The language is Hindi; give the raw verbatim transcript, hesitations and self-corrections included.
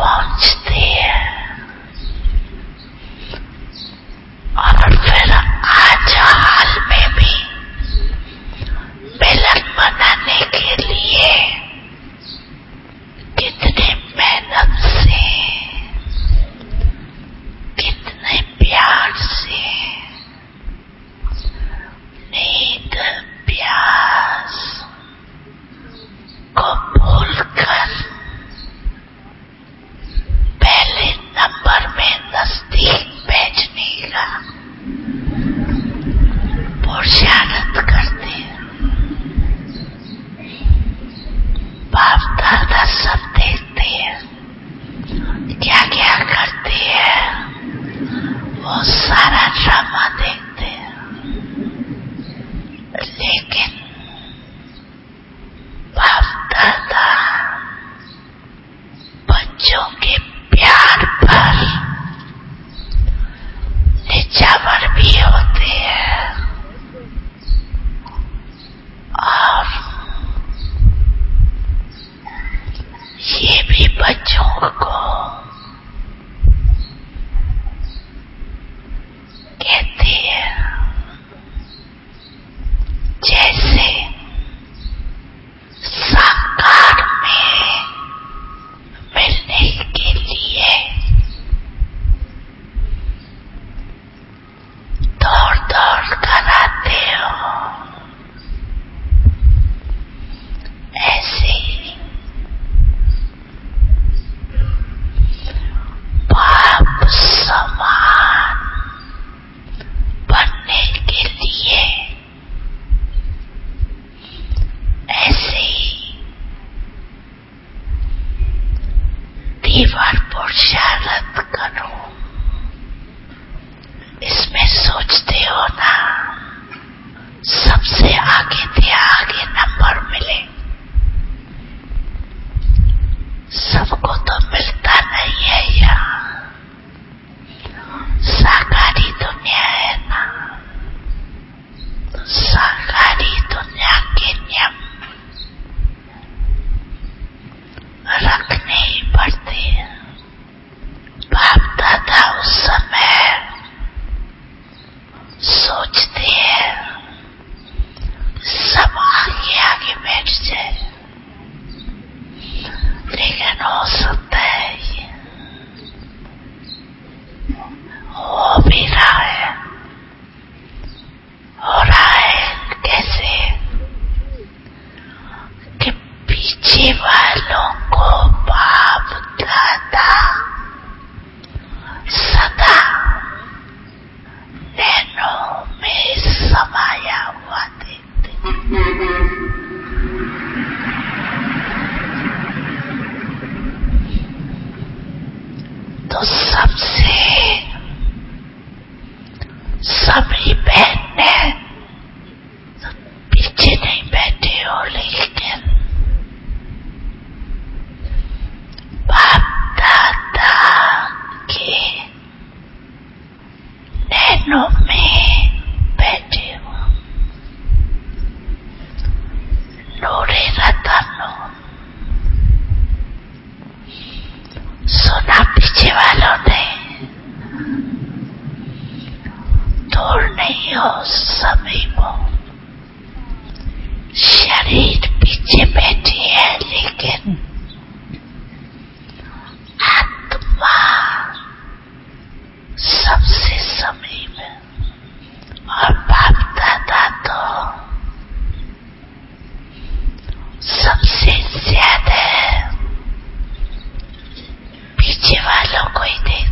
पहुंचती है और फिर आज हाल में भी मिलन मनाने के लिए कितने मेहनत से, कितने प्यार से, नींद प्यास को भूलकर पहले नंबर में नजदीक भेजने का पुरुषार्थ करते हैं। बाप दादा सब देखते हैं क्या क्या करते हैं, वो सारा ड्रामा देखते हैं, लेकिन बाप दादा बच्चों के प्यार पर निछावर भी होते हैं और ये भी बच्चों को कहते हैं जैसे साकार में मिलने के लिए दौड़ दौड़ कर आते हो, ऐसे ही बाप समान बनने के लिए ऐसे ही तीव्र पुरुषार्थ करो। इसमें सोचते हो ना सबसे आगे थे, आगे नंबर मिले। सबको तो मिलता नहीं है यहाँ, साकारी दुनिया है ना, तो साकारी दुनिया के नियम रखने ही पड़ते हैं। बाप दादा उस समय सोचते हैं सब आगे आगे बैठ जाए, लेकिन हो सकता है ये हो भी रहा है। हो रहा है कैसे कि पीछे वालों को बाप दादा सदा नैनों में समाया हुआ देखते। तो सबसे सभी बहने तो पीछे नहीं बैठे हो, लेकिन बाप दादा के नैनों में बैठे हो। नूरे रतनो सुना पीछे वालों ने, दूर नहीं हो सभी वो शरीर पीछे बैठी है, लेकिन आत्मा सबसे समीप है। और बाप दादा तो सबसे ज्यादा पीछे वालों को ही देख